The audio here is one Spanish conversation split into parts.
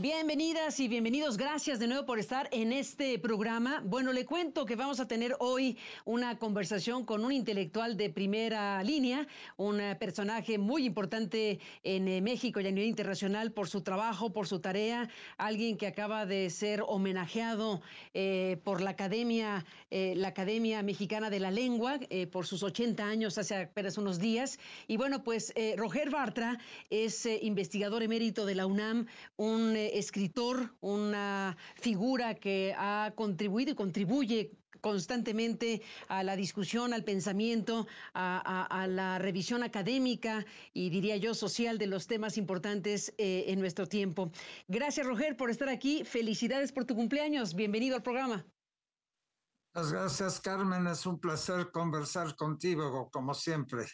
Bienvenidas y bienvenidos, gracias de nuevo por estar en este programa. Bueno, le cuento que vamos a tener hoy una conversación con un intelectual de primera línea, un personaje muy importante en México y a nivel internacional por su trabajo, por su tarea, alguien que acaba de ser homenajeado por la Academia Mexicana de la Lengua por sus 80 años hace apenas unos días. Y bueno, pues Roger Bartra es investigador emérito de la UNAM, un escritor, una figura que ha contribuido y contribuye constantemente a la discusión, al pensamiento, a la revisión académica y diría yo social de los temas importantes en nuestro tiempo. Gracias, Roger, por estar aquí. Felicidades por tu cumpleaños. Bienvenido al programa. Muchas gracias, Carmen. Es un placer conversar contigo, como siempre.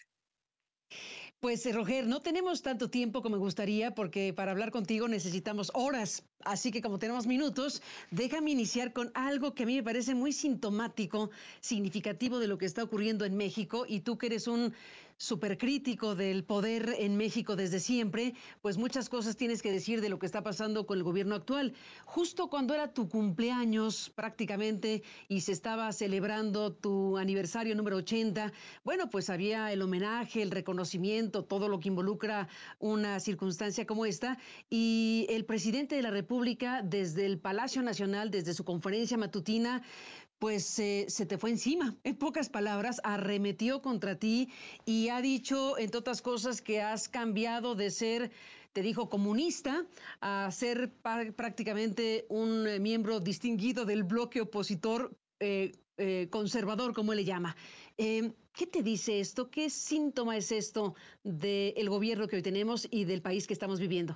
Pues Roger, no tenemos tanto tiempo como me gustaría porque para hablar contigo necesitamos horas, así que como tenemos minutos, déjame iniciar con algo que a mí me parece muy sintomático, significativo de lo que está ocurriendo en México, y tú que eres un supercrítico del poder en México desde siempre, pues muchas cosas tienes que decir de lo que está pasando con el gobierno actual. Justo cuando era tu cumpleaños prácticamente y se estaba celebrando tu aniversario número 80, bueno, pues había el homenaje, el reconocimiento, todo lo que involucra una circunstancia como esta, y el presidente de la República desde el Palacio Nacional, desde su conferencia matutina, pues se te fue encima. En pocas palabras, arremetió contra ti y ha dicho, entre otras cosas, que has cambiado de ser, te dijo, comunista, a ser prácticamente un miembro distinguido del bloque opositor conservador, como él le llama. ¿Qué te dice esto? ¿Qué síntoma es esto del gobierno que hoy tenemos y del país que estamos viviendo?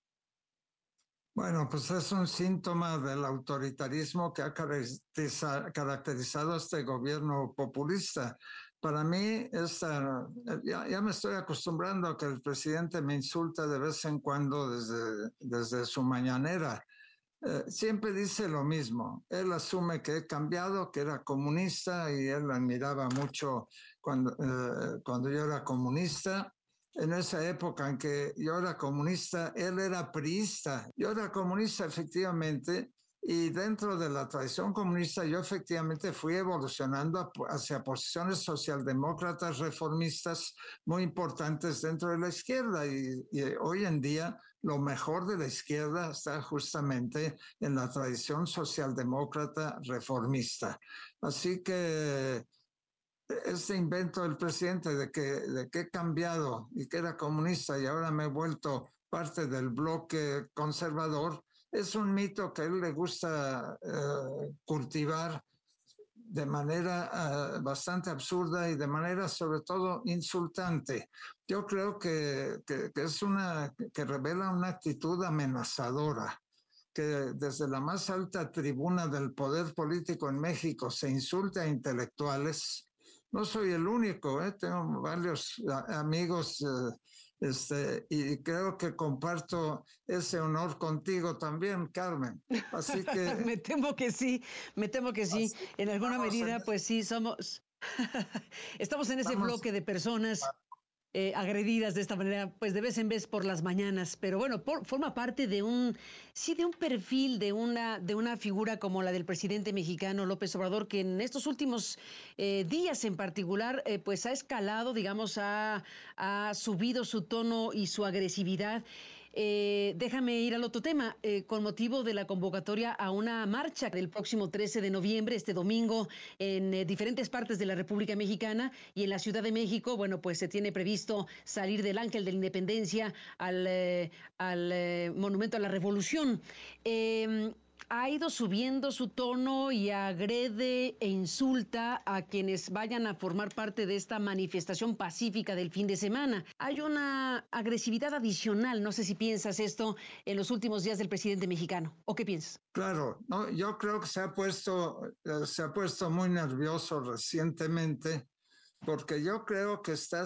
Bueno, pues es un síntoma del autoritarismo que ha caracterizado a este gobierno populista. Para mí, ya me estoy acostumbrando a que el presidente me insulta de vez en cuando desde su mañanera. Siempre dice lo mismo. Él asume que he cambiado, que era comunista, y él admiraba mucho cuando yo era comunista. En esa época en que yo era comunista, él era priista. Yo era comunista, efectivamente, y dentro de la tradición comunista yo efectivamente fui evolucionando hacia posiciones socialdemócratas reformistas muy importantes dentro de la izquierda, y hoy en día lo mejor de la izquierda está justamente en la tradición socialdemócrata reformista. Así que este invento del presidente de que he cambiado y que era comunista y ahora me he vuelto parte del bloque conservador es un mito que a él le gusta cultivar de manera bastante absurda y de manera sobre todo insultante. Yo creo que que revela una actitud amenazadora, que desde la más alta tribuna del poder político en México se insulte a intelectuales. No soy el único, tengo varios amigos y creo que comparto ese honor contigo también, Carmen. Así que... me temo que sí. En alguna medida, pues sí, estamos en ese bloque de personas agredidas de esta manera, pues de vez en vez por las mañanas, pero bueno, forma parte de un perfil de una figura como la del presidente mexicano López Obrador, que en estos últimos días en particular, pues ha escalado, digamos, ha subido su tono y su agresividad. Déjame ir al otro tema, con motivo de la convocatoria a una marcha del próximo 13 de noviembre, este domingo, en diferentes partes de la República Mexicana y en la Ciudad de México. Bueno, pues se tiene previsto salir del Ángel de la Independencia al Monumento a la Revolución. Ha ido subiendo su tono y agrede e insulta a quienes vayan a formar parte de esta manifestación pacífica del fin de semana. Hay una agresividad adicional, no sé si piensas esto en los últimos días del presidente mexicano, ¿o qué piensas? Claro, no, yo creo que se ha puesto muy nervioso recientemente, porque yo creo que está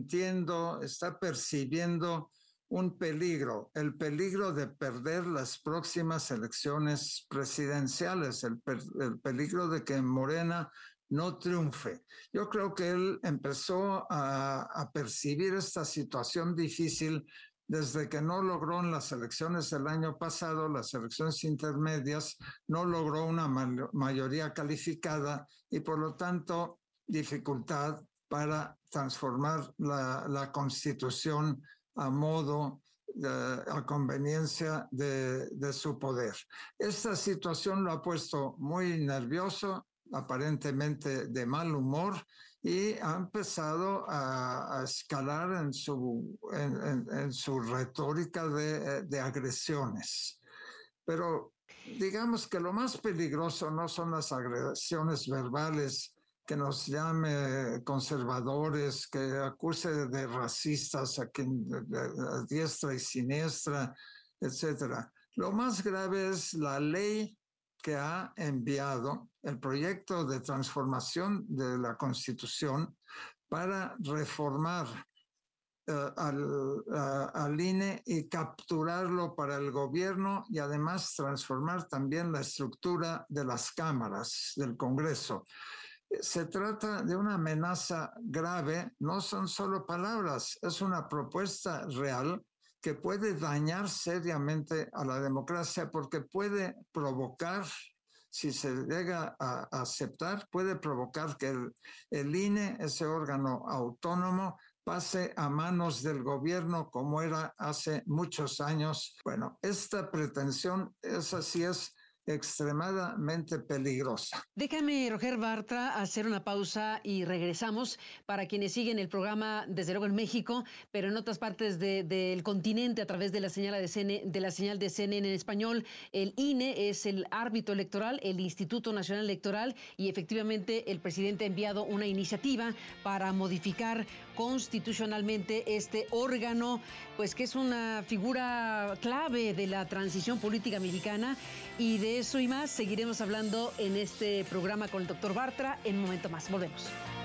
percibiendo un peligro, el peligro de perder las próximas elecciones presidenciales, el peligro de que Morena no triunfe. Yo creo que él empezó a percibir esta situación difícil desde que no logró en las elecciones del año pasado, las elecciones intermedias, no logró una mayoría calificada y por lo tanto dificultad para transformar la Constitución a modo, a conveniencia de su poder. Esta situación lo ha puesto muy nervioso, aparentemente de mal humor, y ha empezado a escalar en su retórica de agresiones. Pero digamos que lo más peligroso no son las agresiones verbales, que nos llame conservadores, que acuse de racistas a quien a diestra y siniestra, etcétera. Lo más grave es la ley que ha enviado, el proyecto de transformación de la Constitución para reformar al INE y capturarlo para el gobierno y además transformar también la estructura de las cámaras del Congreso. Se trata de una amenaza grave, no son solo palabras, es una propuesta real que puede dañar seriamente a la democracia porque puede provocar, si se llega a aceptar, puede provocar que el INE, ese órgano autónomo, pase a manos del gobierno como era hace muchos años. Bueno, esta pretensión, esa sí es extremadamente peligrosa. Déjame, Roger Bartra, hacer una pausa y regresamos. Para quienes siguen el programa, desde luego en México, pero en otras partes del continente, a través de la señal de CNN en español, el INE es el árbitro electoral, el Instituto Nacional Electoral, y efectivamente el presidente ha enviado una iniciativa para modificar constitucionalmente este órgano, pues que es una figura clave de la transición política mexicana, y de eso y más seguiremos hablando en este programa con el doctor Bartra en un momento más. Volvemos.